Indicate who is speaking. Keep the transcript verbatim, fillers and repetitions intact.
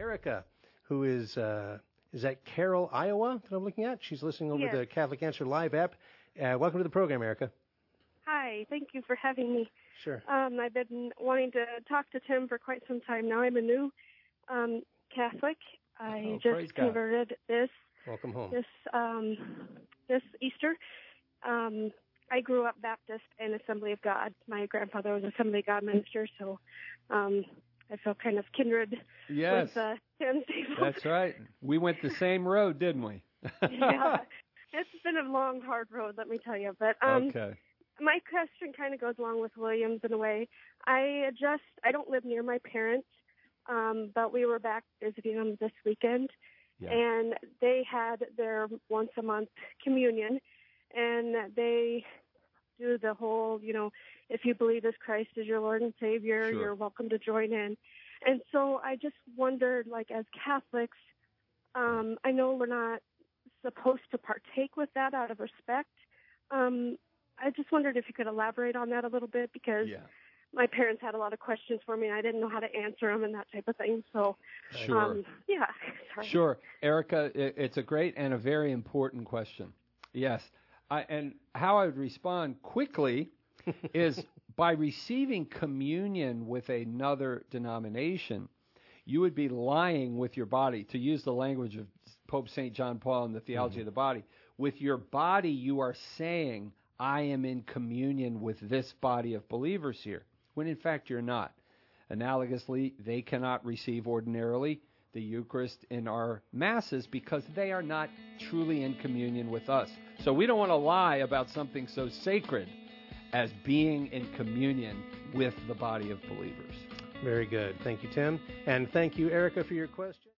Speaker 1: Erica, who is uh, is that Carroll, Iowa, that I'm looking at? She's listening over
Speaker 2: yes.
Speaker 1: the Catholic Answer Live app. Uh, welcome to the program, Erica.
Speaker 2: Hi, thank you for having me.
Speaker 1: Sure.
Speaker 2: Um, I've been wanting to talk to Tim for quite some time now. I'm a new um, Catholic. I
Speaker 3: oh, praise
Speaker 2: just
Speaker 3: God.
Speaker 2: converted this
Speaker 1: Welcome home.
Speaker 2: this um, this Easter. Um, I grew up Baptist and Assembly of God. My grandfather was Assembly of God minister, so um, I feel kind of kindred
Speaker 3: Yes.
Speaker 2: with uh, Tim.
Speaker 3: That's right. We went the same road, didn't we?
Speaker 2: Yeah, it's been a long, hard road, let me tell you. But um,
Speaker 3: okay.
Speaker 2: my question kind of goes along with William's in a way. I just, I don't live near my parents, um, but we were back visiting them this weekend,
Speaker 3: Yeah.
Speaker 2: and they had their once a month communion, and they do the whole, you know, if you believe as Christ is your Lord and Savior,
Speaker 3: Sure.
Speaker 2: you're welcome to join in. And so I just wondered, like, as Catholics, um, I know we're not supposed to partake with that out of respect. Um, I just wondered if you could elaborate on that a little bit, because
Speaker 3: Yeah.
Speaker 2: my parents had a lot of questions for me, and I didn't know how to answer them and that type of thing. So,
Speaker 3: Sure.
Speaker 2: um, yeah. Sorry.
Speaker 3: Sure. Erica, it's a great and a very important question. Yes. I, and how I would respond quickly is by receiving communion with another denomination, you would be lying with your body, to use the language of Pope Saint John Paul in the Theology mm-hmm. of the Body. With your body, you are saying, I am in communion with this body of believers here, when in fact you're not. Analogously, they cannot receive ordinarily the Eucharist in our Masses because they are not truly in communion with us. So we don't want to lie about something so sacred as being in communion with the body of believers.
Speaker 1: Very good. Thank you, Tim. And thank you, Erica, for your question.